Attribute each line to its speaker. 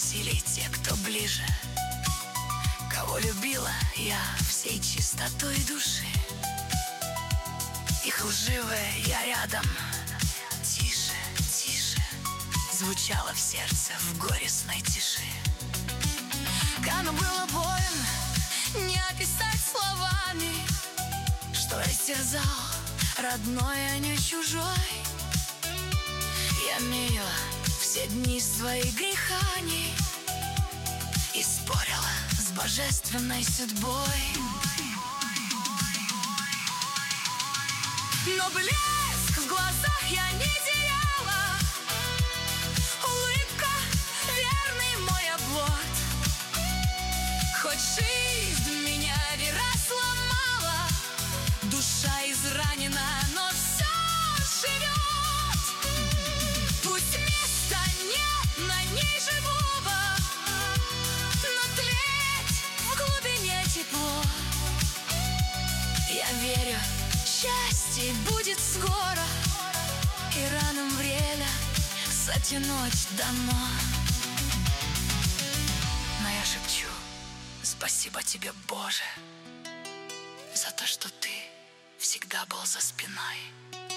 Speaker 1: уносили те, кто ближе, кого любила я всей чистотой души. Их лживое я рядом, тише, тише, звучало в сердце в горестной тиши. Оно было больно, не описать словами, что растерзал родной, а не чужой. Я мерила все дни своих греханий и спорила с божественной судьбой. Но блеск в глазах я не теряла, улыбка — верный мой оплот. Хоть жизнь меня вера сломала, душа изранена, но все живет. Пусть места нет на ней живого, но тлеть в глубине тепло. Я верю, счастье будет скоро, и ранам время затянуть дано. Но я шепчу: спасибо тебе, Боже, за то, что ты всегда был за спиной.